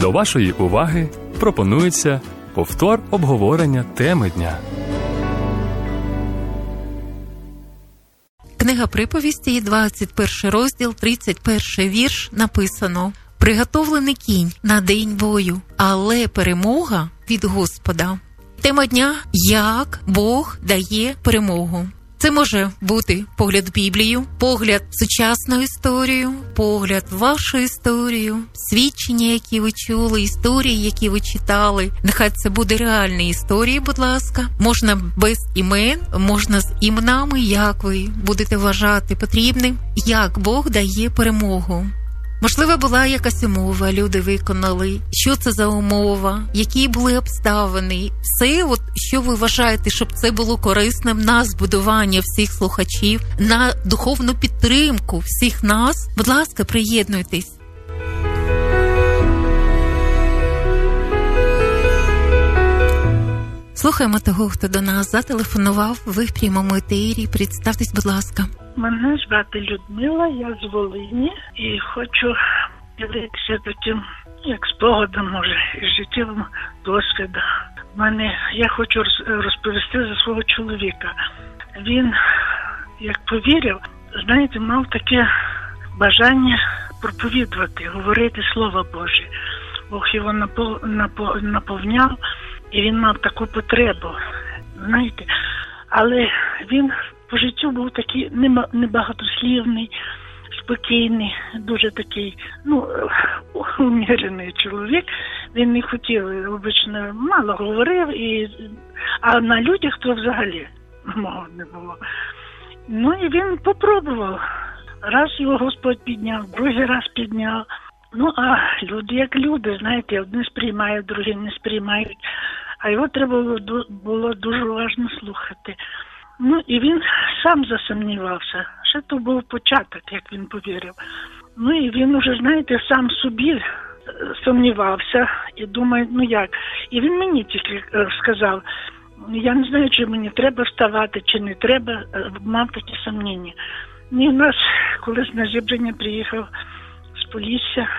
До вашої уваги пропонується повтор обговорення теми дня. Книга приповісті, 21 розділ, 31 вірш, написано: «Приготовлений кінь на день бою, але перемога від Господа». Тема дня – як Бог дає перемогу. Це може бути погляд в Біблію, погляд в сучасну історію, погляд в вашу історію, свідчення, які ви чули, історії, які ви читали. Нехай це буде реальні історії, будь ласка. Можна без імен, можна з іменами, як ви будете вважати потрібним, як Бог дає перемогу. Можливо, була якась умова, люди виконали. Що це за умова? Які були обставини? Все, що ви вважаєте, щоб це було корисним на збудування всіх слухачів, на духовну підтримку всіх нас, будь ласка, приєднуйтесь. Слухаємо того, хто до нас зателефонував. Ви в прямому етері. Представтесь, будь ласка. Мене звати Людмила, я з Волині і хочу ділитися таким, як спогадом, може, із життєвим досвідом. Я хочу розповісти за свого чоловіка. Він, як повірив, знаєте, мав таке бажання проповідувати, говорити Слово Боже. Бог його наповняв, і він мав таку потребу, знаєте. Але він по життю був такий небагатослівний, спокійний, дуже такий, умірений чоловік. Він не хотів, обично мало говорив, а на людях то взагалі мого не було. І він попробував. Раз його Господь підняв, другий раз підняв. А люди як люди, знаєте, одні сприймають, другі не сприймають. А його треба було дуже уважно слухати. І він сам засумнівався. Ще то був початок, як він повірив. І він уже, знаєте, сам собі сумнівався і думає, як. І він мені тільки сказав, я не знаю, чи мені треба вставати, чи не треба, мав такі сумніння. І в нас колись на зібрання приїхав з Полісся,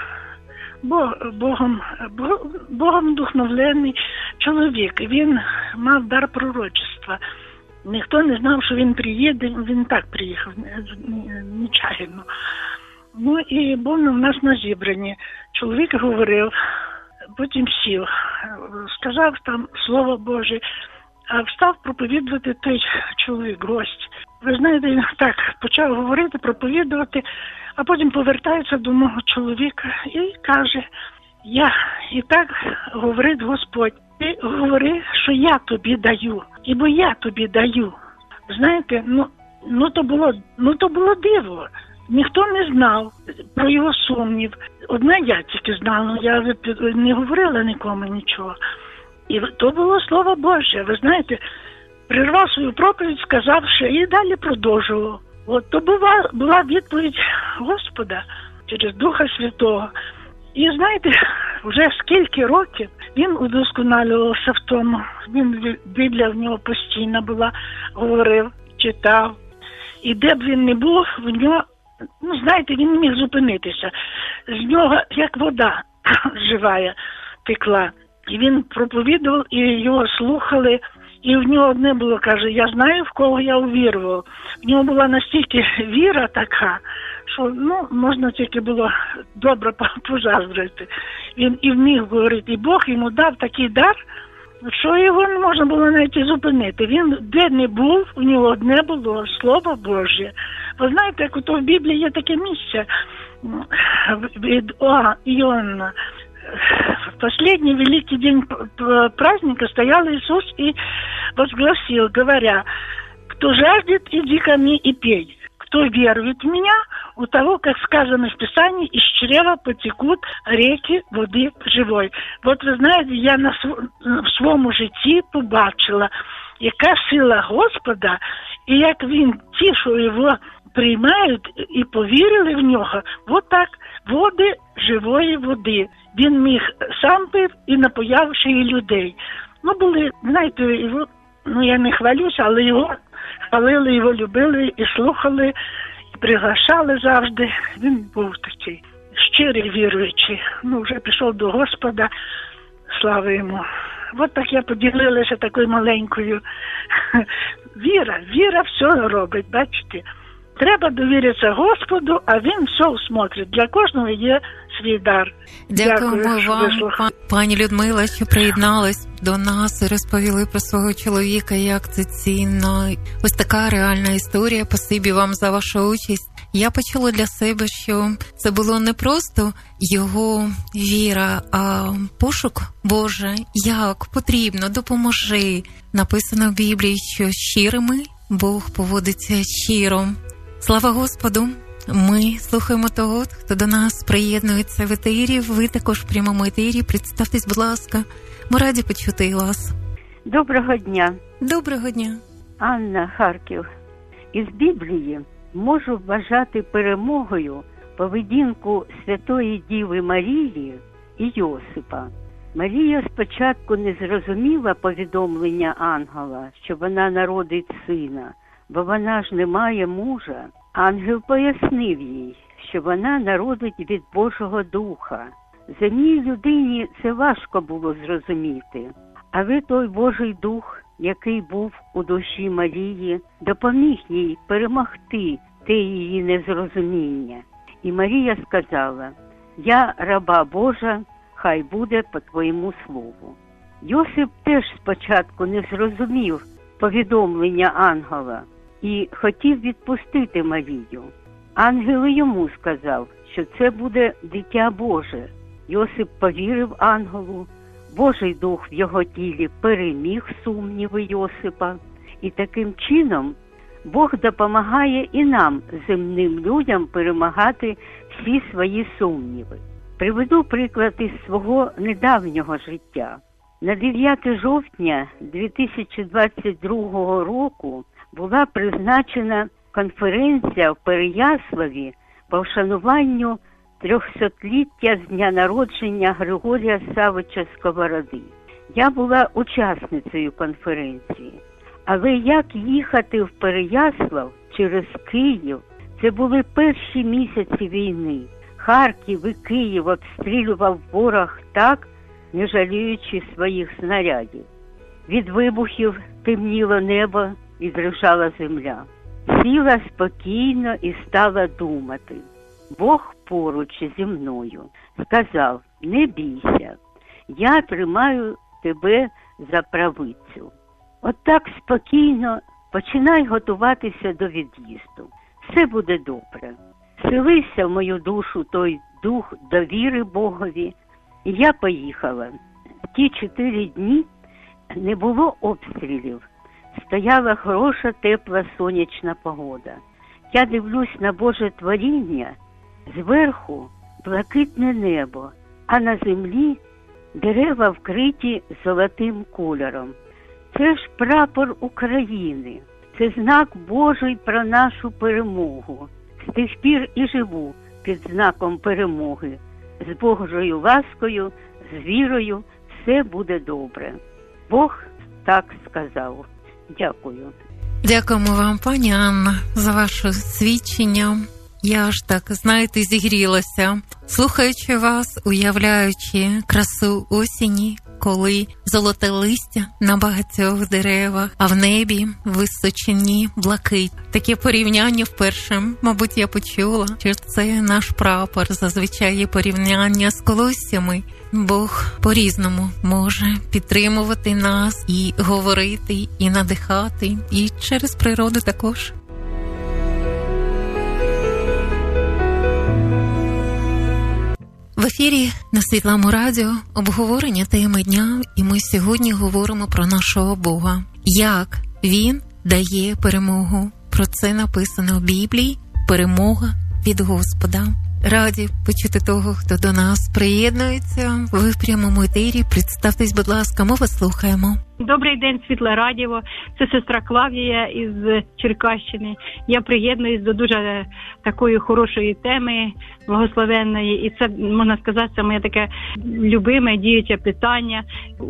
Богом вдохновлений чоловік. Він мав дар пророчества. Ніхто не знав, що він приїде, він так приїхав, нечаянно. І був у нас на зібранні. Чоловік говорив, потім сів, сказав там Слово Боже, а встав проповідувати той чоловік, гость. Ви знаєте, він так почав говорити, проповідувати, а потім повертається до мого чоловіка і каже, і так говорить Господь, ти говори, що я тобі даю, бо я тобі даю. Знаєте, то було диво. Ніхто не знав про його сумнів. Одна я тільки знала, я не говорила нікому нічого. І то було Слово Боже. Ви знаєте, прервав свою проповідь, сказавши, і далі продовжував. То була відповідь Господа через Духа Святого. І знаєте, вже скільки років він удосконалювався в тому. Біблія в нього постійно була, говорив, читав. І де б він не був, в нього, знаєте, він не міг зупинитися. З нього, як вода живая, текла. І він проповідував, і його слухали. І в нього одне було, каже, я знаю, в кого я увірував. В нього була настільки віра така, що, можна тільки було добре позаздрити. Він і вмів говорити, і Бог йому дав такий дар, що його не можна було навіть і зупинити. Він де не був, у нього одне було Слово Боже. Ви знаєте, як в Біблії є таке місце від Іоанна. В последний великий день праздника стоял Иисус и возгласил, говоря, кто жаждет, иди ко мне и пей. Кто верует в меня, у того, как сказано в Писании, из чрева потекут реки води живої. Ви знаєте, я в своєму житті побачила, яка сила Господа, і як він, ті, що його приймають і повірили в нього, так, води живої води. Він міг сам пив і напояв ще й людей. Були, знаєте, його, я не хвалюся, але його хвалили, його любили і слухали, і приглашали завжди. Він був такий щирий віруючий. Вже пішов до Господа, слава йому. От так я поділилася такою маленькою. Віра все робить, бачите. Треба довіритися Господу, а Він все усмотрить. Для кожного є свій дар. Дякуємо вам, пані Людмила, що приєдналась до нас і розповіли про свого чоловіка, як це цінно. Ось така реальна історія. Спасибі вам за вашу участь. Я почула для себе, що це було не просто його віра, а пошук Боже, як потрібно, допоможи. Написано в Біблії, що щирими Бог поводиться щиро. Слава Господу! Ми слухаємо того, хто до нас приєднується в етері. Ви також в прямому етері. Представтесь, будь ласка. Ми раді почути вас. Доброго дня. Доброго дня. Анна, Харків. Із Біблії можу вважати перемогою поведінку Святої Діви Марії і Йосипа. Марія спочатку не зрозуміла повідомлення ангела, що вона народить сина, бо вона ж не має мужа. Ангел пояснив їй, що вона народить від Божого Духа. Земній людині це важко було зрозуміти, але той Божий Дух, який був у душі Марії, допоміг їй перемогти те її незрозуміння. І Марія сказала: «Я раба Божа, хай буде по твоєму слову». Йосип теж спочатку не зрозумів повідомлення ангела і хотів відпустити Марію. Ангел йому сказав, що це буде дитя Боже. Йосип повірив ангелу, Божий Дух в його тілі переміг сумніви Йосипа. І таким чином Бог допомагає і нам, земним людям, перемагати всі свої сумніви. Приведу приклад із свого недавнього життя. На 9 жовтня 2022 року була призначена конференція в Переяславі по вшануванню 300-ліття з дня народження Григорія Савича Сковороди. Я була учасницею конференції. Але як їхати в Переяслав через Київ? Це були перші місяці війни. Харків і Київ обстрілював ворог так, не жаліючи своїх снарядів. Від вибухів темніло небо і дрижала земля. Сіла спокійно і стала думати. Бог поруч зі мною сказав: «Не бійся, я тримаю тебе за правицю». Отак спокійно починай готуватися до від'їзду. Все буде добре. Вселився в мою душу той дух довіри Богові, і я поїхала. Ті 4 дні не було обстрілів. Стояла хороша, тепла, сонячна погода. Я дивлюсь на Боже творіння, зверху блакитне небо, а на землі дерева вкриті золотим кольором. Це ж прапор України, це знак Божий про нашу перемогу. З тих пір і живу під знаком перемоги. З Божою ласкою, з вірою все буде добре. Бог так сказав. Дякую. Дякуємо вам, пані Анна, за ваше свідчення. Я аж так, знаєте, зігрілася, слухаючи вас, уявляючи красу осені, коли золоте листя на багатьох деревах, а в небі в височині блакить. Таке порівняння вперше, мабуть, я почула, що це наш прапор. Зазвичай є порівняння з колоссями. Бог по-різному може підтримувати нас і говорити, і надихати, і через природу також. В ефірі на Світлому радіо обговорення теми дня, і ми сьогодні говоримо про нашого Бога. Як Він дає перемогу. Про це написано в Біблії. Перемога від Господа. Раді почути того, хто до нас приєднується. Ви в прямому етері. Представтесь, будь ласка, ми вас слухаємо. Добрий день, Світле Радіо. Це сестра Клавдія із Черкащини. Я приєднуюсь до дуже такої хорошої теми, благословенної. І це, можна сказати, це моє таке любиме, діюче питання,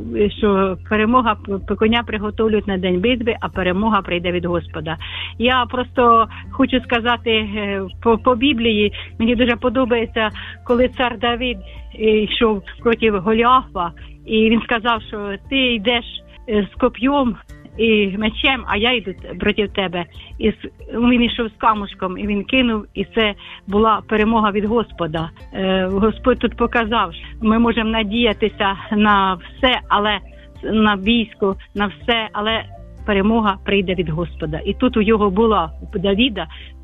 що перемога, коня приготовлюють на день битви, а перемога прийде від Господа. Я просто хочу сказати по Біблії, мені дуже подобається, коли цар Давид йшов проти Голіафа, і він сказав, що ти йдеш з коп'єм і мечем, а я йду проти тебе. І він йшов з камушком, і він кинув, і це була перемога від Господа. Господь тут показав, що ми можемо надіятися на все, але на військо, на все, але перемога прийде від Господа. І тут у його була, у Давіда,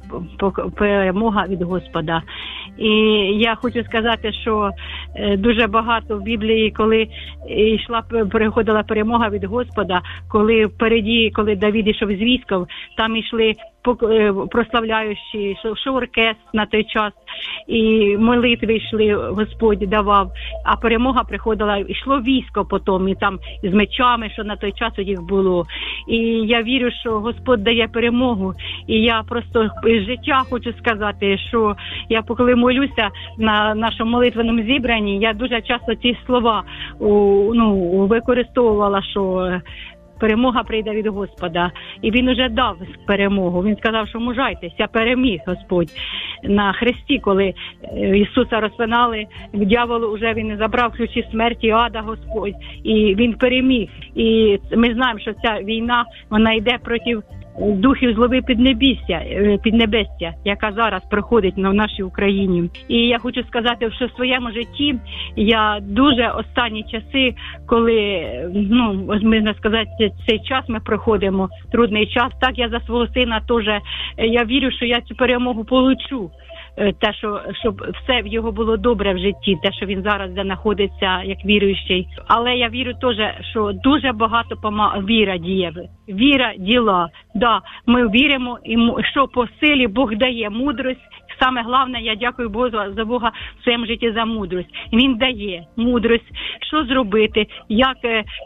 перемога від Господа. І я хочу сказати, що дуже багато в Біблії, коли переходила перемога від Господа, коли впереді, коли Давид йшов з військом, там йшли прославляючі, йшов оркестр на той час, і молитви йшли, Господь давав, а перемога приходила, йшло військо потім, і там з мечами, що на той час у їх було. І я вірю, що Господь дає перемогу, і я просто з життя хочу сказати, що я коли молюся на нашому молитвеному зібранні, я дуже часто ці слова використовувала, що перемога прийде від Господа. І він уже дав перемогу. Він сказав, що мужайтеся, переміг Господь на хресті, коли Ісуса розпинали, дьявол уже він забрав ключі смерті, ада Господь, і він переміг. І ми знаємо, що ця війна, вона йде проти духів злоби піднебестя, яка зараз проходить в нашій Україні. І я хочу сказати, що в своєму житті я дуже останні часи, коли, можна сказати, цей час ми проходимо, трудний час, так я за свого сина теж, я вірю, що я цю перемогу получу. Те, щоб все в його було добре в житті, те, що він зараз знаходиться як віруючий. Але я вірю теж, що дуже багато віра діє. Віра, діла. Да, ми віримо, і що по силі Бог дає мудрость. Саме головне, я дякую Богу за Бога в своєму житті за мудрость. Він дає мудрость, що зробити, як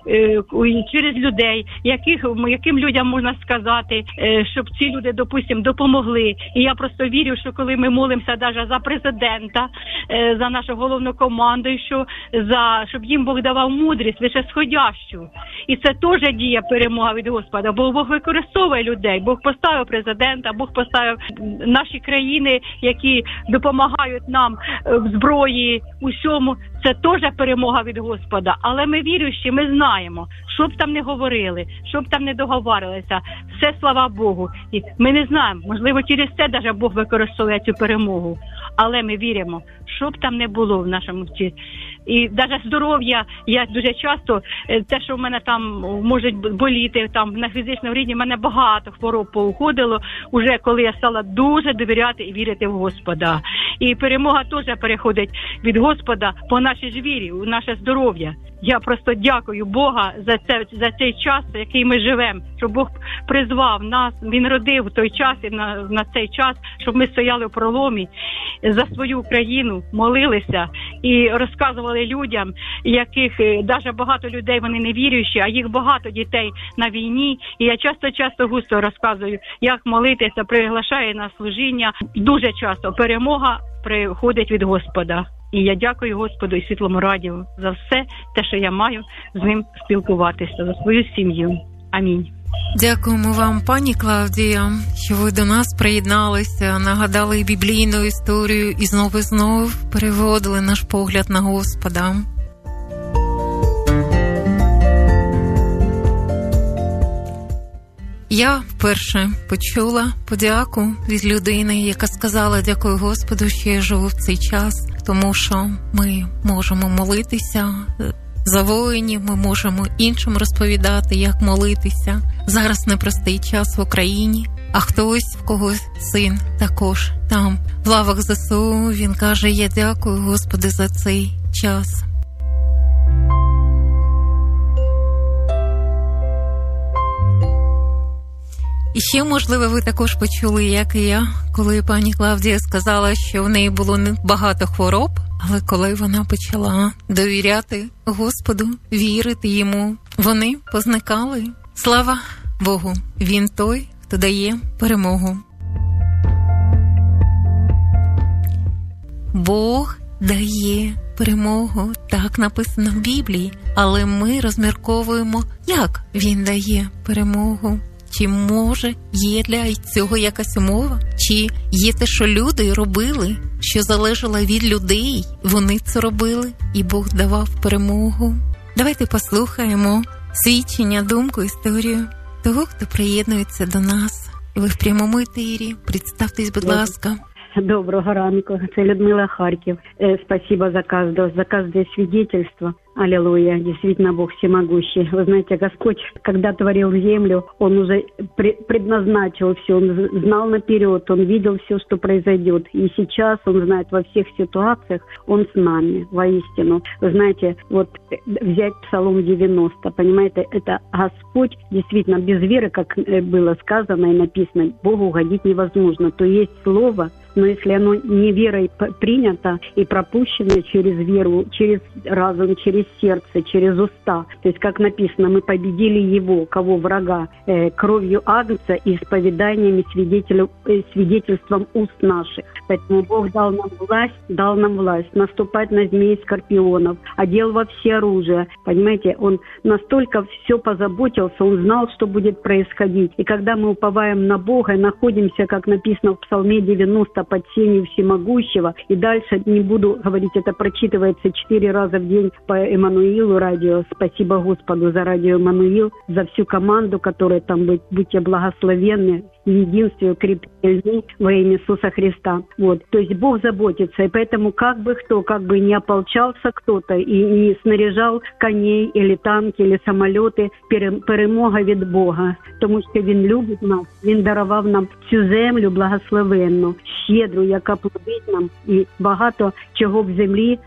через людей, яким людям можна сказати, щоб ці люди, допустимо, допомогли. І я просто вірю, що коли ми молимося навіть за президента, за нашу головнокомандуючу, щоб їм Бог давав мудрість, лише сходящу. І це теж діє перемога від Господа, бо Бог використовує людей, Бог поставив президента, Бог поставив наші країни, які допомагають нам в зброї, усьому, це теж перемога від Господа. Але ми віруючі, ми знаємо, що б там не говорили, що б там не договарилися, все слава Богу. І ми не знаємо, можливо, через це навіть Бог використовує цю перемогу. Але ми віримо, що б там не було в нашому житті. І навіть здоров'я, я дуже часто, те, що в мене там може боліти, там на фізичному рівні, в мене багато хвороб поуходило, уже коли я стала дуже довіряти і вірити в Господа. І перемога теж переходить від Господа по нашій ж вірі, у наше здоров'я. Я просто дякую Бога за цей час, який ми живемо, щоб Бог призвав нас, Він родив в той час і на цей час, щоб ми стояли в проломі за свою Україну, молилися і розказували людям, яких навіть багато людей, вони не віруючі, а їх багато дітей на війні. І я часто густо розказую, як молитися, приглашаю на служіння. Дуже часто перемога приходить від Господа. І я дякую Господу і Світлому Радіо за все те, що я маю з ним спілкуватися, за свою сім'ю. Амінь. Дякуємо вам, пані Клавдія, що ви до нас приєдналися, нагадали біблійну історію і знову переводили наш погляд на Господа. Я вперше почула подяку від людини, яка сказала: дякую Господу, що я живу в цей час, тому що ми можемо молитися за воїнів, ми можемо іншим розповідати, як молитися. Зараз непростий час в Україні, а хтось, в когось син також там в лавах ЗСУ, він каже: я дякую Господи за цей час. І ще, можливо, ви також почули, як і я, коли пані Клавдія сказала, що в неї було багато хвороб, але коли вона почала довіряти Господу, вірити Йому, вони позникали. Слава Богу, Він той, хто дає перемогу. Бог дає перемогу, так написано в Біблії, але ми розмірковуємо, як Він дає перемогу. Чи може є для цього якась умова? Чи є те, що люди робили, що залежало від людей, вони це робили, і Бог давав перемогу? Давайте послухаємо свідчення, думку, історію того, хто приєднується до нас. Ви в прямому ефірі. Представтесь, будь ласка. Доброго ранку. Це Людмила, Харків. Спасибо за каждое свидетельство. Аллилуйя. Действительно, Бог всемогущий. Вы знаете, Господь, когда творил землю, Он уже предназначил все. Он знал наперед, Он видел все, что произойдет. И сейчас Он знает во всех ситуациях, Он с нами, воистину. Вы знаете, вот взять Псалом 90, понимаете, это Господь, действительно, без веры, как было сказано и написано, Богу угодить невозможно. То есть слово, но если оно не верой принято и пропущено через веру, через разум, через сердце, через уста, то есть, как написано, мы победили его, кого врага, кровью Агнца и исповеданиями свидетельством уст наших. Поэтому Бог дал нам власть наступать на змей и скорпионов, одел во все оружие. Понимаете, Он настолько все позаботился, Он знал, что будет происходить. И когда мы уповаем на Бога и находимся, как написано в Псалме 90, под сенью всемогущего, и дальше не буду говорить, это прочитывается 4 раза в день по Эммануилу радио. Спасибо Господу за радио Эммануил, за всю команду, которая там будет. Будьте благословенны в единстве, укреплены во имя Иисуса Христа. Вот. То есть Бог заботится, и поэтому как бы не ополчался кто-то и не снаряжал коней или танки, или самолети, перемога від Бога. Тому що Він любить нас, Він дарував нам цю землю благословенну, щедру, яка плодить нам, і багато чого в землі,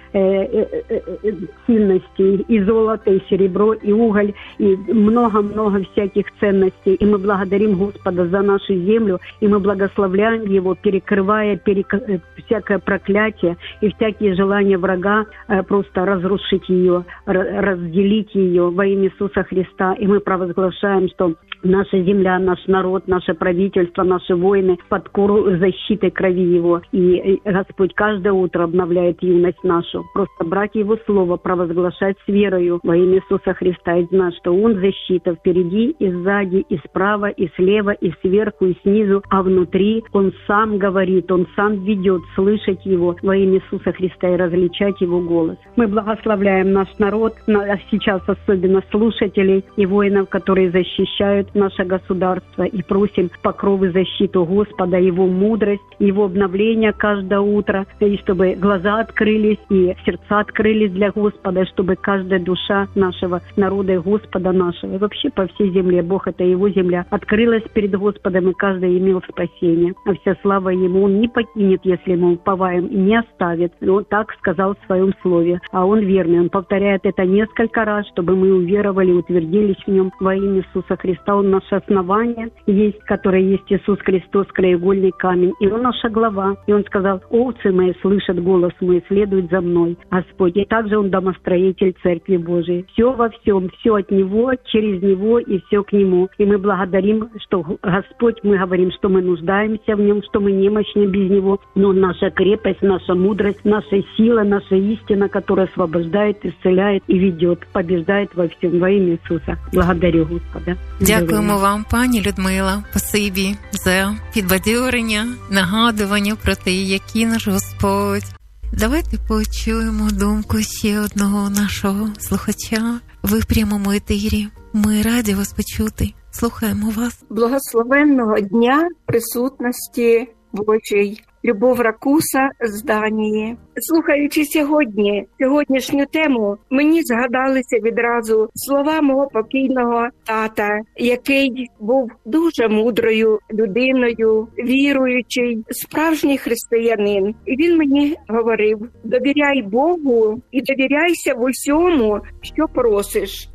цінностей, і золото, і серебро, і уголь, і много-много всяких ценностей. И мы благодарим Господа за нашу землю, и мы благословляем Его, перекрывая всякое проклятие и всякие желания врага просто разрушить ее, разделить ее во имя Иисуса Христа. И мы провозглашаем, что наша земля, наш народ, наше правительство, наши воины под защитой крови Его. И Господь каждое утро обновляет юность нашу. Просто брать Его Слово, провозглашать с верою во имя Иисуса Христа и знать, что Он защита впереди и сзади, и справа, и слева, и сверху, и снизу, а внутри Он сам говорит, Он сам ведет, слышать Его во имя Иисуса Христа и различать Его голос. Мы благословляем наш народ, сейчас особенно слушателей и воинов, которые защищают наше государство, и просим покров и защиту Господа, Его мудрость, Его обновление каждое утро, и чтобы глаза открылись, и сердца открылись для Господа, чтобы каждая душа нашего народа и Господа нашего, и вообще по всей земле, Бог — это Его земля, открылась перед Господом, и каждый имел спасение. А вся слава Ему, Он не покинет, если мы уповаем, и не оставит. Он так сказал в Своем Слове. А Он верный, Он повторяет это несколько раз, чтобы мы уверовали, утвердились в Нем во имя Иисуса Христа. Он наше основание, есть, которое есть Иисус Христос, краеугольный камень, и Он наша глава. И Он сказал: овцы мои слышат голос мой, следуют за мной, Господь. И также Он домостроитель Церкви Божией. Все во всем, все от Него, через Него и все к Нему. И мы благодарим, что Господь, мы говорим, что мы нуждаемся в Нем, что мы немощны без Него, но наша крепость, наша мудрость, наша сила, наша истина, которая освобождает, исцеляет и ведет, побеждает во всем во имя Иисуса. Благодарю Господа. Дякуємо вам, пані Людмила, спасибі за підбадьорення, нагадування про те, який наш Господь. Давайте почуємо думку ще одного нашого слухача. Ви в прямому етері. Ми раді вас почути. Слухаємо вас. Благословенного дня присутності Божій. Любов Ракуса з Данії. Слухаючи сьогоднішню тему, мені згадалися відразу слова мого покійного тата, який був дуже мудрою людиною, віруючий, справжній християнин. І він мені говорив: довіряй Богу і довіряйся в усьому, що просиш.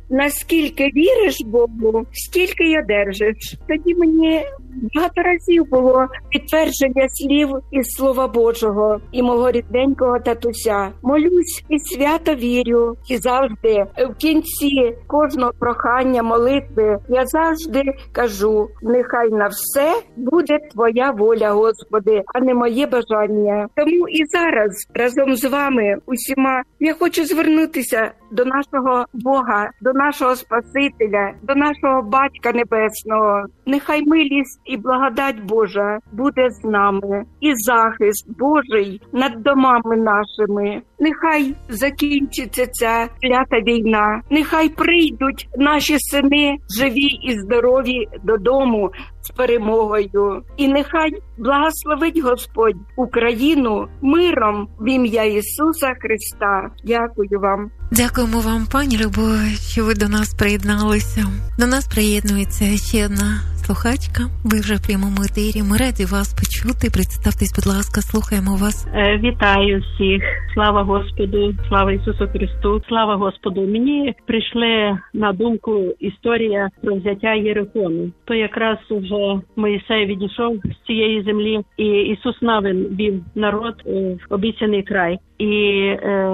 наскільки віриш Богу, стільки й одержиш. Тоді мені багато разів було підтвердження слів із Слова Божого і мого рідненького татуся. Молюсь і свято вірю, і завжди в кінці кожного прохання, молитви я завжди кажу: нехай на все буде Твоя воля, Господи, а не моє бажання. Тому і зараз разом з вами усіма я хочу звернутися до нашого Бога, до нашого Спасителя, до нашого Батька Небесного. Нехай милість і благодать Божа буде з нами, і захист Божий над домами нашими. Нехай закінчиться ця клята війна, нехай прийдуть наші сини живі і здорові додому з перемогою. І нехай благословить Господь Україну миром в ім'я Ісуса Христа. Дякую вам. Дякуємо вам, пані Любов, що ви до нас приєдналися. До нас приєднується ще одна слухачка. Ви вже в прямому етері. Ми раді вас почути. Представтесь, будь ласка, слухаємо вас. Вітаю всіх. Слава Господу, слава Ісусу Христу, слава Господу. Мені прийшли на думку історія про взяття Єрихону. То якраз вже Моїсей відійшов з цієї землі, і Ісус Навин вів народ в обіцяний край. І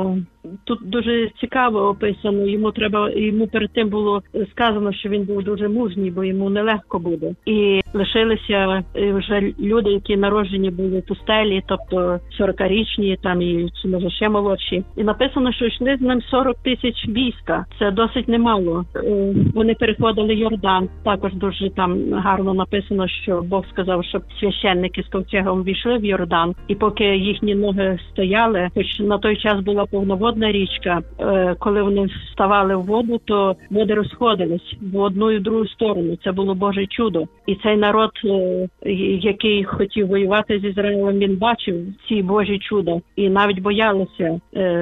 тут дуже цікаво описано, йому перед тим було сказано, що він був дуже мужній, бо йому нелегко буде. І лишилися вже люди, які народжені були в пустелі, тобто 40-річні, там і чи може ще молодші. І написано, що йшли з ним 40 тисяч війська. Це досить немало. Вони переходили Йордан. Також дуже там гарно написано, що Бог сказав, щоб священники з ковчегом війшли в Йордан. І поки їхні ноги стояли, хоч на той час була повноводна річка, коли вони вставали в воду, то води розходились в одну і в другу сторону. Це було Боже чудо. І цей народ, який хотів воювати з Ізраїлем, він бачив ці Божі чуда і навіть боялися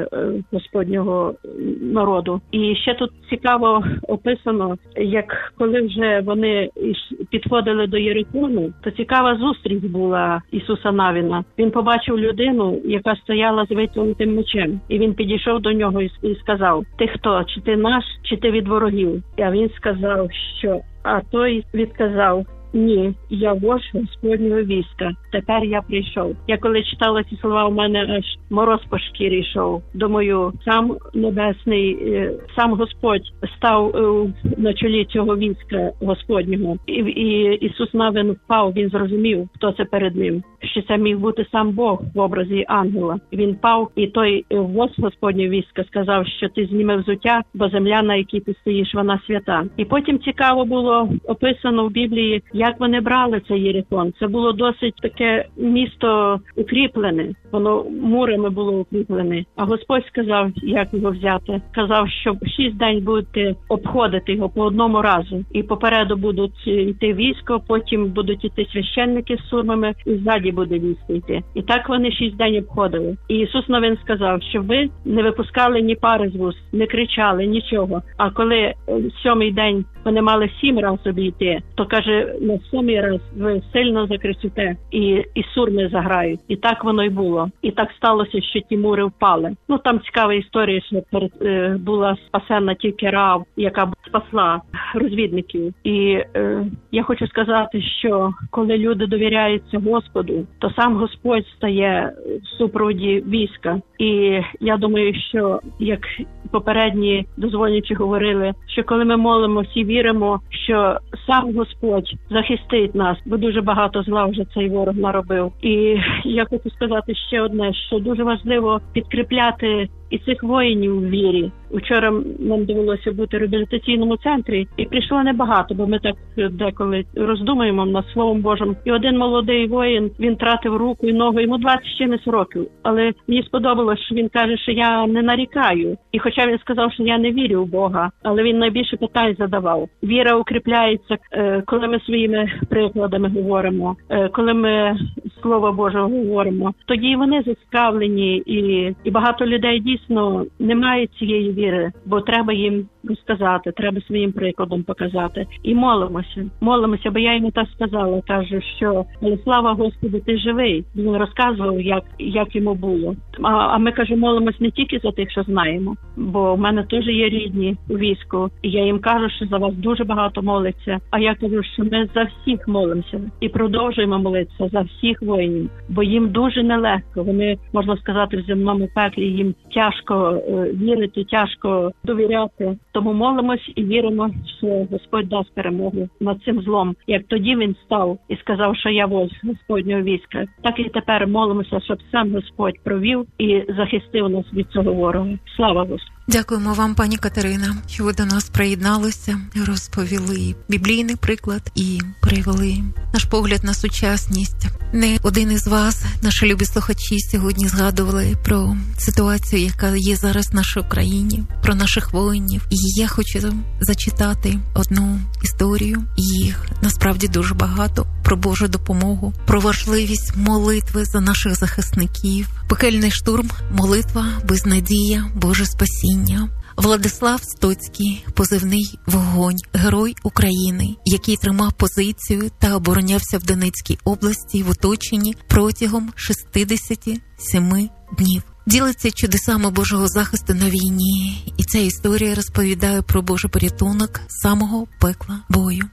Господнього народу. І ще тут цікаво описано, як коли вже вони підходили до Єрихону, то цікава зустріч була Ісуса Навіна. Він побачив людину, яка стояла з витягнутим мечем. І він підійшов до нього і сказав: «Ти хто? Чи ти наш, чи ти від ворогів?» А він сказав, що... А той відказав: «Ні, я вождь Господнього війська. Тепер я прийшов». Я коли читала ці слова, у мене аж мороз по шкірі йшов. Думаю, сам Небесний, сам Господь став на чолі цього війська Господнього. І Ісус Навин впав, він зрозумів, хто це перед ним. Що це міг бути сам Бог в образі ангела. Він пав, і той вождь Господнього війська сказав, що ти зніми взуття, бо земля, на якій ти стоїш, вона свята. І потім цікаво було описано в Біблії, як вони брали цей Єрихон. Це було досить таке місто укріплене. Воно мурами було укріплене. А Господь сказав, як його взяти. Сказав, що 6 днів будете обходити його по одному разу. І попереду будуть йти військо, потім будуть йти священники з сурмами, і ззаді буде військо йти. І так вони 6 днів обходили. І Ісус Навин сказав, що ви не випускали ні пари з вуст, не кричали, нічого. А коли 7-й день вони мали 7 разів обійти, то каже, на 7-й раз ви сильно закричите і сурми заграють. І так воно й було. І так сталося, що ті мури впали. Ну, там цікава історія, що була спасена тільки Раав, яка спасла розвідників. І я хочу сказати, що коли люди довіряються Господу, то сам Господь стає в супроводі війська. І я думаю, що, як попередні дозвольничі говорили, що коли ми молимося і віримо, що сам Господь захистить нас, бо дуже багато зла вже цей ворог наробив. І я хочу сказати ще одне, що дуже важливо підкріпляти і цих воїнів у вірі. Вчора нам довелося бути в реабілітаційному центрі, і прийшло небагато, бо ми так деколи роздумуємо над Словом Божим. І один молодий воїн, він тратив руку і ногу, йому 20 чимось років. Але мені сподобалось, що він каже, що я не нарікаю. І хоча він сказав, що я не вірю в Бога, але він найбільше питань задавав. Віра укріпляється, коли ми своїми прикладами говоримо, коли ми Слово Боже говоримо. Тоді вони зацікавлені, і багато людей дійсно не мають цієї віри, бо треба їм розказати, треба своїм прикладом показати. І молимося, бо я йому так сказала, кажу, що але слава Господу, ти живий. Він розказував, як йому було. А ми, кажу, молимось не тільки за тих, що знаємо, бо в мене теж є рідні у війську, і я їм кажу, що за вас дуже багато молиться. А я кажу, що ми за всіх молимося і продовжуємо молитися за всіх воїнів, бо їм дуже нелегко. Вони, можна сказати, в земному пеклі, їм тяжко вірити, тяжко довіряти. Тому молимось і віримо, що Господь дасть перемогу над цим злом. Як тоді він став і сказав, що я воз Господнього війська, так і тепер молимося, щоб сам Господь провів і захистив нас від цього ворога. Слава Господу! Дякуємо вам, пані Катерина, що ви до нас приєдналися, розповіли біблійний приклад і привели наш погляд на сучасність. Не один із вас, наші любі слухачі, сьогодні згадували про ситуацію, яка є зараз в нашій Україні, про наших воїнів. І я хочу зачитати одну історію, їх насправді дуже багато, про Божу допомогу, про важливість молитви за наших захисників. Пекельний штурм, молитва, безнадія, Боже спасіння. Владислав Стоцький, позивний «Вогонь», герой України, який тримав позицію та оборонявся в Донецькій області в оточенні протягом 67 днів. Ділиться чудесами Божого захисту на війні, і ця історія розповідає про Божий порятунок з самого пекла бою.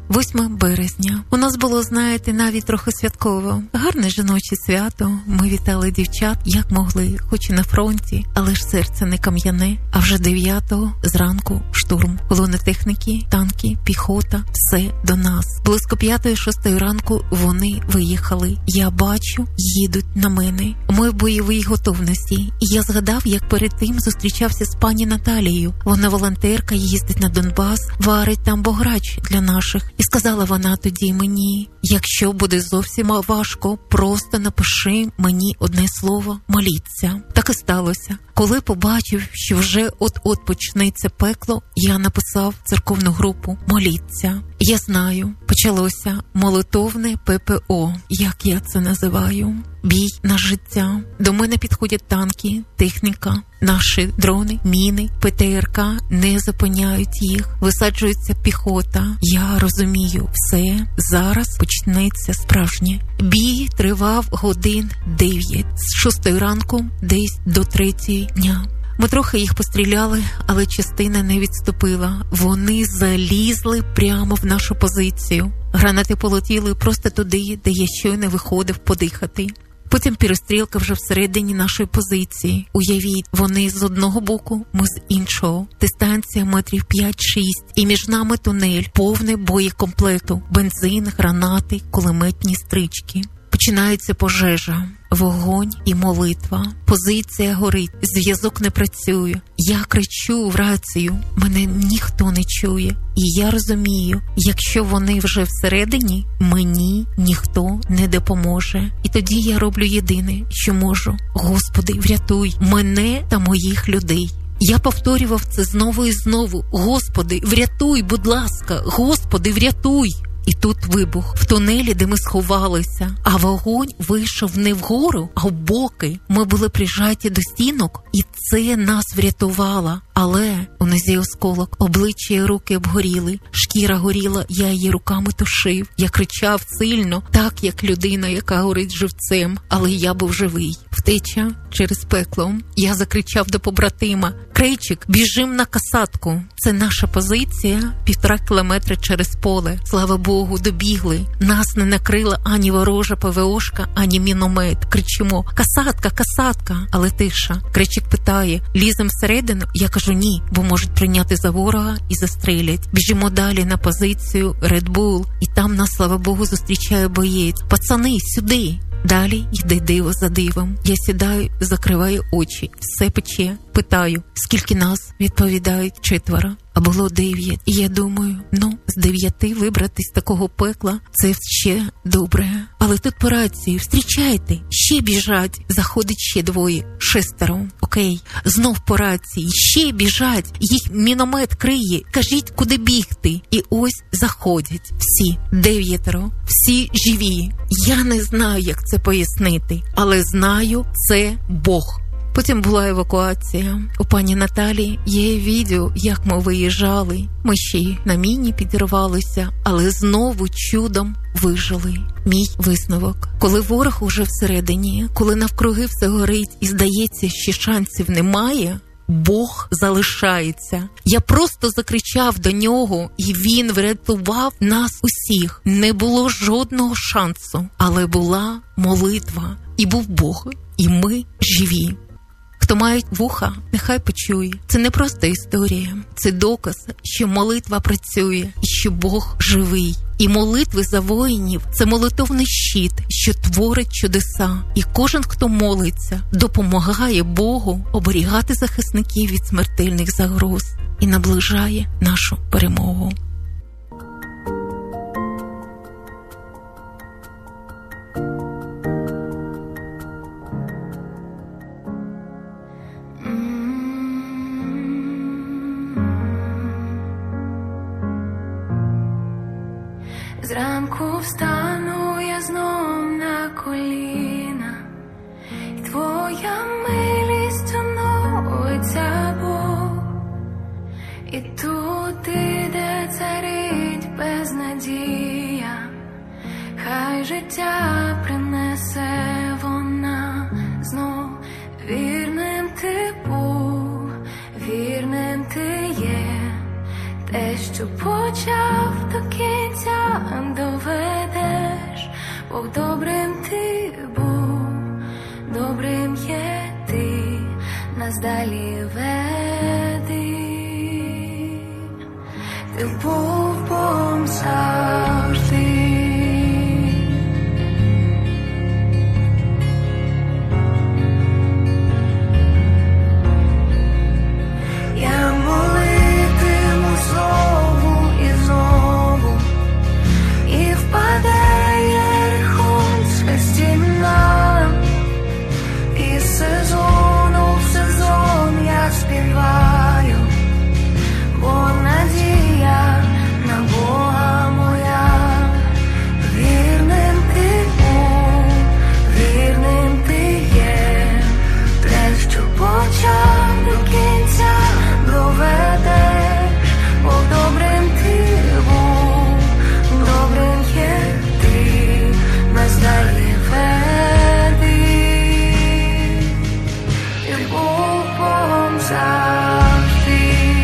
8 березня. У нас було, знаєте, навіть трохи святково. Гарне жіноче свято. Ми вітали дівчат, як могли, хоч і на фронті, але ж серце не кам'яне. А вже 9-го зранку штурм. Колони техніки, танки, піхота, все до нас. Близько 5-6 ранку вони виїхали. Я бачу, їдуть на мене. Ми в бойовій готовності. І я згадав, як перед тим зустрічався з пані Наталією. Вона волонтерка, їздить на Донбас, варить там бограч для наших. І сказала вона тоді мені, якщо буде зовсім важко, просто напиши мені одне слово «моліться». Так і сталося. Коли побачив, що вже от-от почнеться пекло, я написав церковну групу «Моліться». Я знаю, почалося молитовне ППО, як я це називаю. Бій на життя. До мене підходять танки, техніка, наші дрони, міни, ПТРК не зупиняють їх. Висаджується піхота. Я розумію, все, зараз почнеться справжнє. Бій тривав годин 9, з 6 ранку десь до 3 дня. Ми трохи їх постріляли, але частина не відступила. Вони залізли прямо в нашу позицію. Гранати полетіли просто туди, де я щойно виходив подихати. Потім перестрілка вже всередині нашої позиції. Уявіть, вони з одного боку, ми з іншого. Дистанція метрів 5-6. І між нами тунель, повний боєкомплекту. Бензин, гранати, кулеметні стрічки. Починається пожежа, вогонь і молитва. Позиція горить, зв'язок не працює. Я кричу в рацію, мене ніхто не чує. І я розумію, якщо вони вже всередині, мені ніхто не допоможе. І тоді я роблю єдине, що можу. Господи, врятуй мене та моїх людей. Я повторював це знову і знову. Господи, врятуй, будь ласка, Господи, врятуй. І тут вибух. В тунелі, де ми сховалися, а вогонь вийшов не вгору, а в боки. Ми були прижаті до стінок, і це нас врятувало. Але у нозі осколок, обличчя і руки обгоріли, шкіра горіла, я її руками тушив. Я кричав сильно, так як людина, яка горить живцем, але я був живий. Втеча через пекло. Я закричав до побратима: Крейчик, біжим на касатку. Це наша позиція, 1,5 кілометри через поле. Слава Богу, добігли. Нас не накрила ані ворожа ПВОшка, ані міномет. Кричимо: касатка, касатка. Але тиша. Крейчик питає: лізем всередину? Я кажу: ні, бо можуть прийняти за ворога і застрелять. Біжимо далі на позицію Red Bull. І там нас, слава Богу, зустрічає боєць: пацани, сюди. Далі йде диво за дивом. Я сідаю, закриваю очі. Все пече. Питаю: скільки нас? Відповідають: 4. А було 9. І я думаю, з 9 вибратись з такого пекла – це ще добре. Але тут по рації: встрічайте, ще біжать. Заходить ще 2, 6. Окей. Знов по рації: ще біжать, їх міномет криє, кажіть, куди бігти. І ось заходять всі 9, всі живі. Я не знаю, як це пояснити, але знаю, це Бог. Потім була евакуація. У пані Наталі є відео, як ми виїжджали. Ми ще й на міні підірвалися, але знову чудом вижили. Мій висновок. Коли ворог уже всередині, коли навкруги все горить і здається, що шансів немає, Бог залишається. Я просто закричав до нього, і він врятував нас усіх. Не було жодного шансу, але була молитва. І був Бог, і ми живі. Хто має вуха, нехай почує. Це не просто історія. Це доказ, що молитва працює і що Бог живий. І молитви за воїнів – це молитовний щит, що творить чудеса. І кожен, хто молиться, допомагає Богу оберігати захисників від смертельних загроз і наближає нашу перемогу. Зранку встану я знов на коліна, і твоя милість оновиться, Бог. І туди, де царить безнадія, хай життя принесе вона знов. Вірним ти був, вірним ти є, те, що почав, до кінця доведеш. Бог добрим ти був, добрим є ти, нас далі веди. Ти був Богом завжди. Я молитиму знову і знову, і впаде Єрихон з хрестів нам. І з сезону в сезон я співаю, бо надія на Бога моя. Вірним ти був, вірним ти є, те, що почав, до кінця доведеш. Бо добрим ти був, добрим є ти, нас далі веди. Ти був Богом завжди.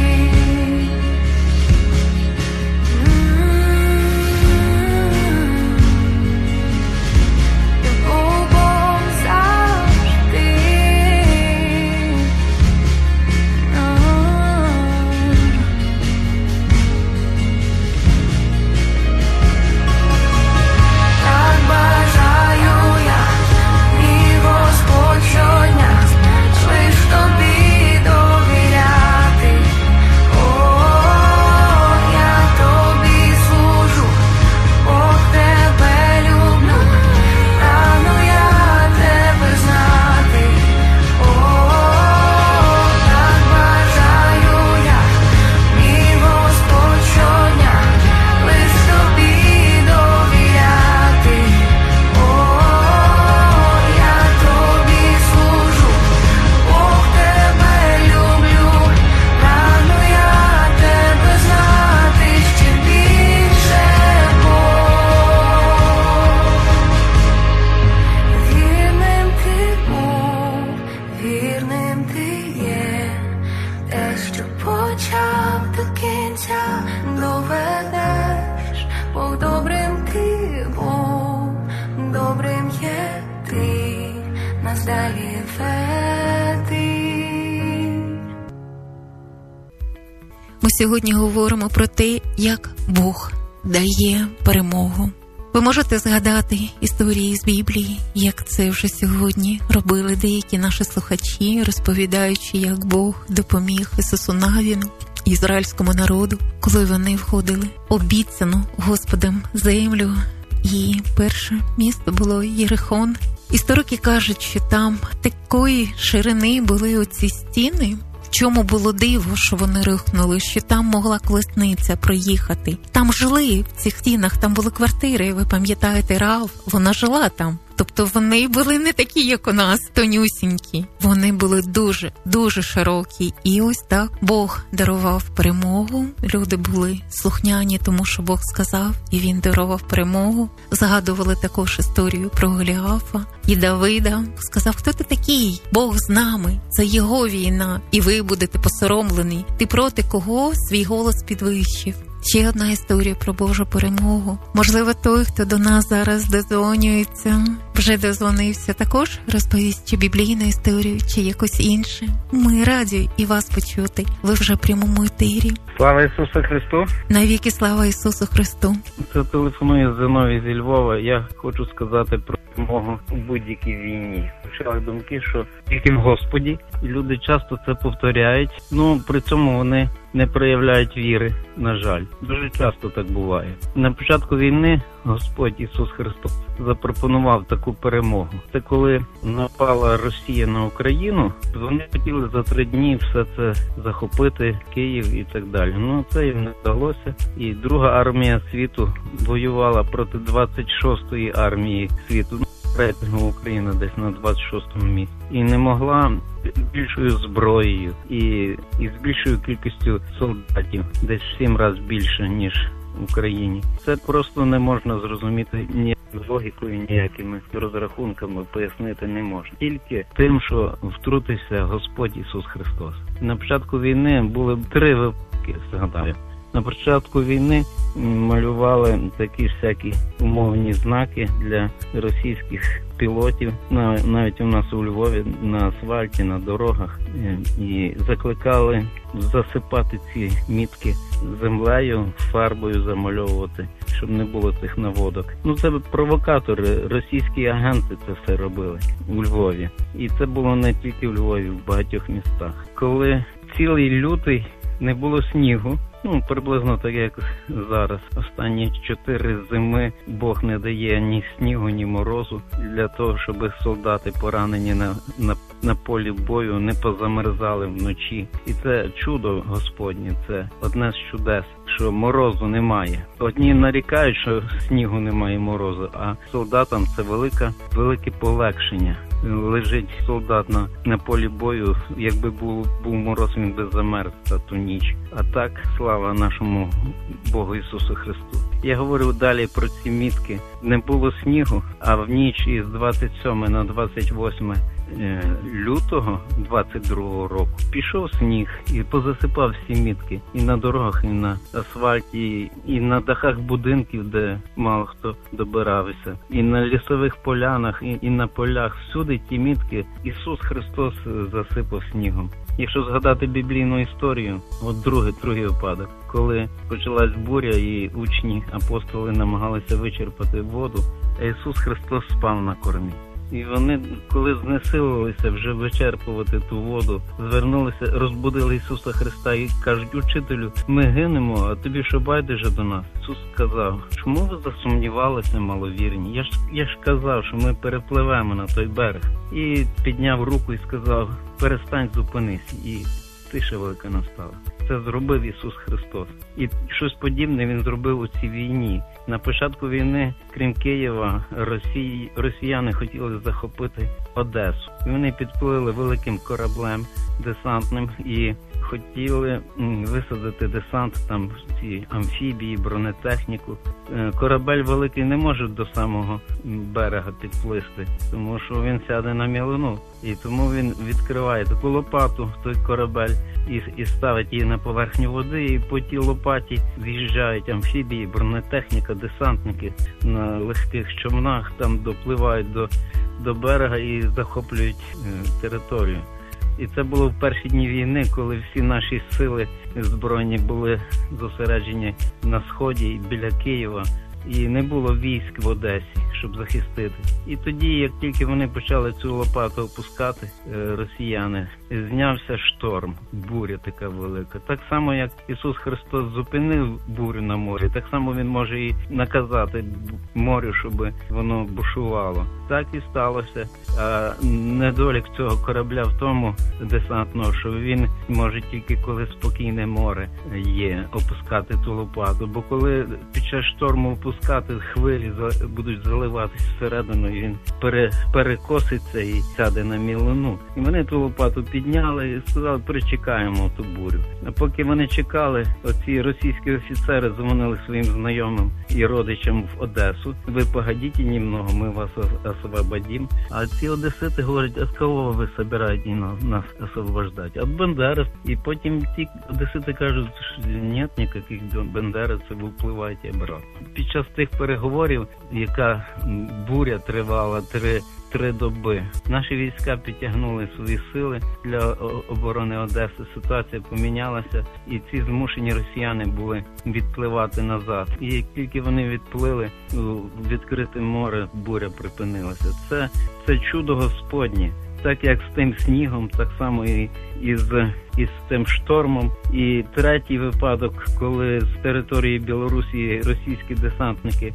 Ти був Богом завжди. Так бажаю я, мій Господь, щодня лиш тобі довіряти. О, я тобі служу, Бог тебе люблю, прагну я тебе знати. О, так бажаю я, мій Господь, щодня лиш тобі довіряти. О, я тобі служу, Бог тебе люблю, прагну я тебе знати ще більше, Бог. Вірним ти був, вірним ти є, те, що почав, до кінця доведеш. Бог добрим ти був, добрим є ти, нас далі веди. Ми сьогодні говоримо про те, як Бог дає перемогу. Ви можете згадати історії з Біблії, як це вже сьогодні робили деякі наші слухачі, розповідаючи, як Бог допоміг Ісусу Навіну, ізраїльському народу, коли вони входили в обіцяну Господом землю. І перше місто було Єрихон. Історики кажуть, що там такої ширини були оці стіни, в чому було диво, що вони рухнули, що там могла колесниця проїхати. Там жили в цих стінах, там були квартири, ви пам'ятаєте, Раав, вона жила там. Тобто вони були не такі, як у нас, тонюсінькі. Вони були дуже, дуже широкі. І ось так Бог дарував перемогу. Люди були слухняні, тому що Бог сказав, і він дарував перемогу. Згадували також історію про Голіафа і Давида. Сказав, хто ти такий? Бог з нами, це його війна, і ви будете посоромлені. Ти проти кого свій голос підвищив? Ще одна історія про Божу перемогу. Можливо, той, хто до нас зараз дозвонюється, вже дозвонився, також розповість чи біблійну історію, чи якось інше. Ми раді і вас почути. Ви вже в прямому етері. Слава Ісусу Христу! Навіки слава Ісусу Христу! Це телефонує Зиновій зі Львова. Я хочу сказати про перемогу у будь-якій війні. Почали думки, що тільки в Господі. І люди часто це повторяють. При цьому вони не проявляють віри, на жаль. Дуже часто так буває. На початку війни Господь Ісус Христос запропонував таку перемогу. Це коли напала Росія на Україну, вони хотіли за 3 дні все це захопити, Київ і так далі. Це їм не вдалося. І друга армія світу воювала проти 26-ї армії світу. Рейтингу Україна десь на 26-му місці. І не могла більшою зброєю і з більшою кількістю солдатів, десь в 7 разів більше, ніж в Україні. Це просто не можна зрозуміти ніякою логікою, ніякими розрахунками, пояснити не можна. Тільки тим, що втрутився Господь Ісус Христос. На початку війни були 3 випадки, згадаю. На початку війни малювали такі всякі умовні знаки для російських пілотів, навіть у нас у Львові, на асфальті, на дорогах, і закликали засипати ці мітки землею, фарбою замальовувати, щоб не було цих наводок. Це провокатори, російські агенти це все робили у Львові. І це було не тільки в Львові, в багатьох містах. Коли цілий лютий не було снігу, приблизно так, як зараз. Останні 4 зими Бог не дає ні снігу, ні морозу для того, щоб солдати, поранені на полі бою, не позамерзали вночі. І це чудо Господнє, це одне з чудес, що морозу немає. Одні нарікають, що снігу немає, морозу, а солдатам це велике полегшення. Лежить солдат на полі бою, якби був мороз, він би замерз ту ніч. А так, слава нашому Богу Ісусу Христу. Я говорив далі про ці мітки. Не було снігу, а в ніч із 27 на 28 лютого 22-го року пішов сніг і позасипав всі мітки. І на дорогах, і на асфальті, і на дахах будинків, де мало хто добирався. І на лісових полянах, і на полях. Всюди ті мітки Ісус Христос засипав снігом. Якщо згадати біблійну історію, другий випадок, коли почалась буря і учні, апостоли намагалися вичерпати воду, а Ісус Христос спав на кормі. І вони, коли знесилилися вже вичерпувати ту воду, звернулися, розбудили Ісуса Христа і кажуть: учителю, ми гинемо, а тобі що байдуже до нас? Ісус сказав: чому ви засумнівалися, маловірні? Я ж казав, що ми перепливемо на той берег. І підняв руку і сказав: перестань, зупинись. І тиша велика настала. Це зробив Ісус Христос. І щось подібне Він зробив у цій війні. На початку війни, крім Києва, росіяни хотіли захопити Одесу. І вони підплили великим кораблем десантним і хотіли висадити десант, там ці амфібії, бронетехніку. Корабель великий не може до самого берега підплисти, тому що він сяде на мілину. І тому він відкриває таку лопату, той корабель, і ставить її на поверхню води, і по тій лопаті в'їжджають амфібії, бронетехніка, десантники на легких човнах, там допливають до берега і захоплюють територію. І це було в перші дні війни, коли всі наші сили збройні були зосереджені на сході біля Києва. І не було військ в Одесі, щоб захистити. І тоді, як тільки вони почали цю лопату опускати, росіяни, знявся шторм, буря така велика. Так само, як Ісус Христос зупинив бурю на морі, так само Він може і наказати морю, щоб воно бушувало. Так і сталося. А недолік цього корабля в тому десантного, що він може тільки коли спокійне море є, опускати ту лопату. Бо коли під час шторму опускати опускати хвилі, будуть заливатись всередину, і він перекоситься і сяде на мілину. І вони ту лопату підняли і сказали, перечекаємо ту бурю. А поки вони чекали, оці російські офіцери дзвонили своїм знайомим і родичам в Одесу. Ви погодите немного, ми вас освободим. А ці одесити говорять, от кого ви собираєте нас освобождати? От бандерів. І потім ті одесити кажуть, що нет ніяких бандерівців, ви впливаєте обратно. Під час тих переговорів, яка буря тривала 3 доби, наші війська підтягнули свої сили для оборони Одеси. Ситуація помінялася, і ці змушені росіяни були відпливати назад. І як тільки вони відплили у відкрите море, буря припинилася. Це чудо Господнє. Так як з тим снігом, так само і з тим штормом. І третій випадок, коли з території Білорусі російські десантники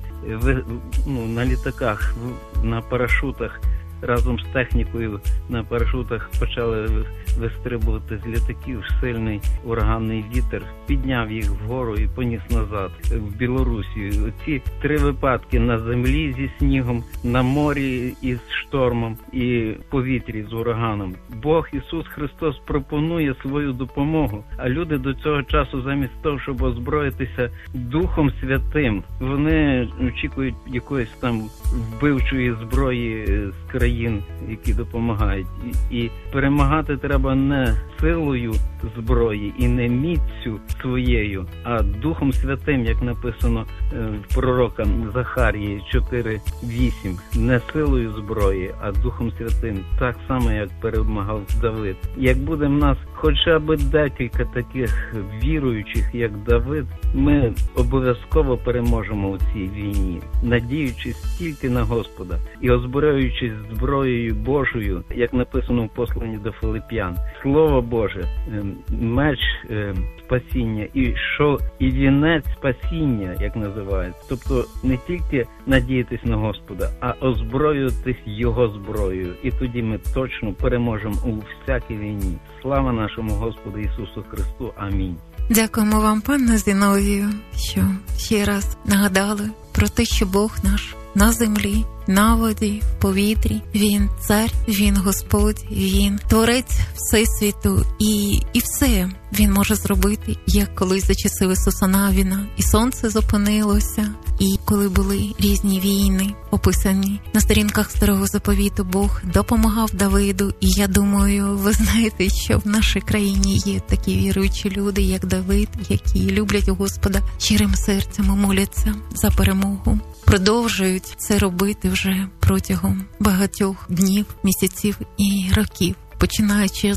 на літаках, на парашутах, разом з технікою на парашутах почали вистрибувати з літаків. Сильний ураганний вітер підняв їх вгору і поніс назад в Білорусі. Ці 3 випадки на землі зі снігом, на морі із штормом і в повітрі з ураганом. Бог Ісус Христос пропонує свою допомогу, а люди до цього часу замість того, щоб озброїтися Духом Святим, вони очікують якоїсь там вбивчої зброї з країн, які допомагають. І перемагати треба не силою зброї і не міцю своєю, а Духом Святим, як написано в пророка Захарії 4:8. Не силою зброї, а Духом Святим. Так само, як перемагав Давид. Як буде в нас хоча б декілька таких віруючих, як Давид, ми обов'язково переможемо у цій війні, надіючись тільки на Господа і озброюючись зброєю Божою, як написано в посланні до Филип'ян. Слово Боже, меч спасіння і вінець спасіння, як називається. Тобто не тільки надіятись на Господа, а озброюватись Його зброєю. І тоді ми точно переможемо у всякій війні. Слава нашому Господу Ісусу Христу. Амінь. Дякуємо вам, пане Зіновію, що ще раз нагадали про те, що Бог наш на землі, на воді, в повітрі. Він цар, він Господь, він творець всесвіту і все він може зробити, як колись за часів Ісуса Навіна. І сонце зупинилося, і коли були різні війни, описані на сторінках Старого Заповіту, Бог допомагав Давиду. І я думаю, ви знаєте, що в нашій країні є такі віруючі люди, як Давид, які люблять Господа щирим серцем і моляться за перемогу. Продовжують це робити вже протягом багатьох днів, місяців і років, починаючи з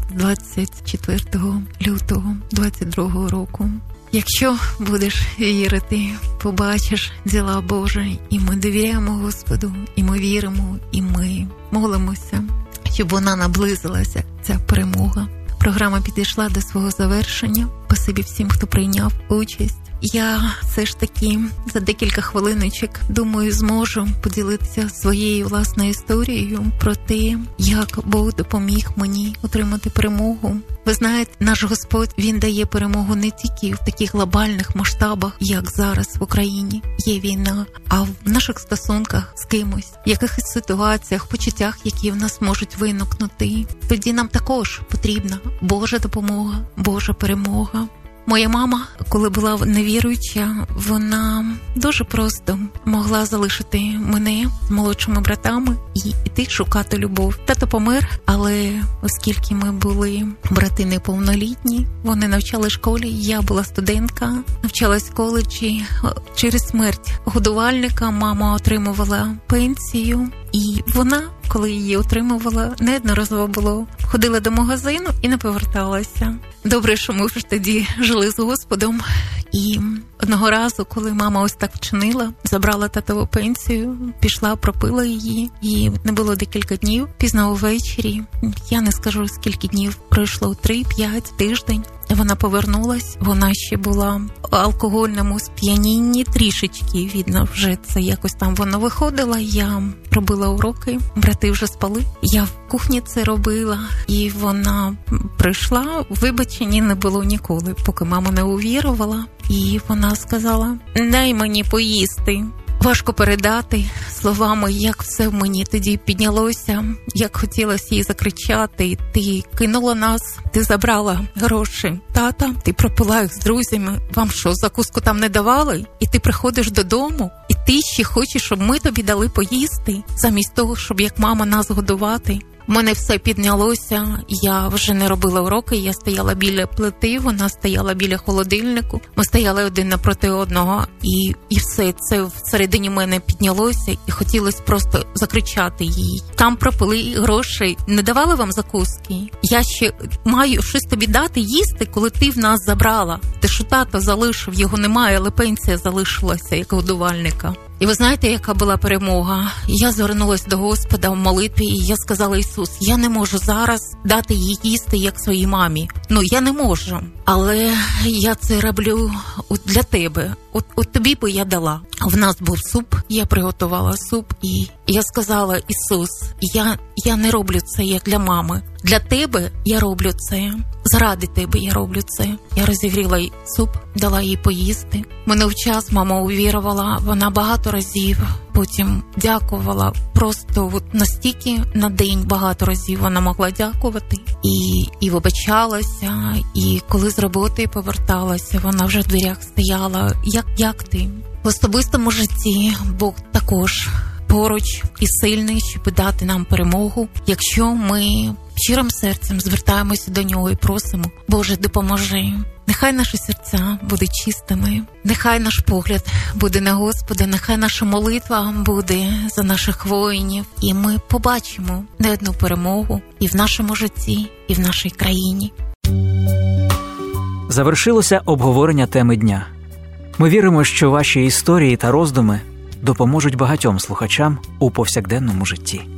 24 лютого 22 року. Якщо будеш вірити, побачиш діла Божі, і ми довіряємо Господу, і ми віримо, і ми молимося, щоб вона наблизилася, ця перемога. Програма підійшла до свого завершення. Спасибі всім, хто прийняв участь. Я все ж таки за декілька хвилиночок, думаю, зможу поділитися своєю власною історією про те, як Бог допоміг мені отримати перемогу. Ви знаєте, наш Господь, Він дає перемогу не тільки в таких глобальних масштабах, як зараз в Україні є війна, а в наших стосунках з кимось, в якихось ситуаціях, почуттях, які в нас можуть виникнути. Тоді нам також потрібна Божа допомога, Божа перемога. Моя мама, коли була невіруюча, вона дуже просто могла залишити мене з молодшими братами і йти шукати любов. Тато помер, але оскільки ми були брати неповнолітні, вони навчали в школі, я була студентка, навчалась в коледжі. Через смерть годувальника мама отримувала пенсію. І вона, коли її отримувала, неодноразово було. Ходила до магазину і не поверталася. Добре, що ми вже тоді жили з Господом. І одного разу, коли мама ось так вчинила, забрала татову пенсію, пішла, пропила її. І не було декілька днів. Пізно увечері, я не скажу, скільки днів, пройшло 3-5 тиждень. Вона повернулась, вона ще була в алкогольному сп'янінні, трішечки, видно, вже це якось там воно виходило. Я робила уроки, брати вже спали. Я в кухні це робила, і вона прийшла, вибачення не було ніколи, поки мама не увірувала. І вона сказала: дай мені поїсти. Важко передати словами, як все в мені тоді піднялося, як хотілося їй закричати. Ти кинула нас, ти забрала гроші тата, ти пропила їх з друзями. Вам що, закуску там не давали? І ти приходиш додому, і ти ще хочеш, щоб ми тобі дали поїсти, замість того, щоб як мама нас годувати. У мене все піднялося, я вже не робила уроки, я стояла біля плити, вона стояла біля холодильнику, ми стояли один напроти одного, і все це всередині мене піднялося, і хотілося просто закричати їй. Там пропили гроші, не давали вам закуски? Я ще маю щось тобі дати їсти, коли ти в нас забрала. Те, що тато залишив, його немає, але пенсія залишилася як годувальника. І ви знаєте, яка була перемога? Я звернулася до Господа в молитві, і я сказала: Ісус, я не можу зараз дати їй їсти, як своїй мамі. Я не можу. Але я це роблю для тебе. От тобі би я дала. В нас був суп, я приготувала суп, і я сказала: Ісус, я не роблю це як для мами. Для тебе я роблю це. Заради тебе я роблю це. Я розігріла їй суп, дала їй поїсти. Минув час, мама увірувала, вона багато разів потім дякувала. Просто настільки на день багато разів вона могла дякувати. І вибачалася, і коли з роботи поверталася, вона вже в дверях стояла. Як ти? В особистому житті Бог також поруч і сильний, щоб дати нам перемогу, якщо ми щирим серцем звертаємося до Нього і просимо: Боже, допоможи. Нехай наші серця будуть чистими, нехай наш погляд буде на Господа, нехай наша молитва буде за наших воїнів, і ми побачимо не одну перемогу і в нашому житті, і в нашій країні. Завершилося обговорення теми дня. Ми віримо, що ваші історії та роздуми допоможуть багатьом слухачам у повсякденному житті.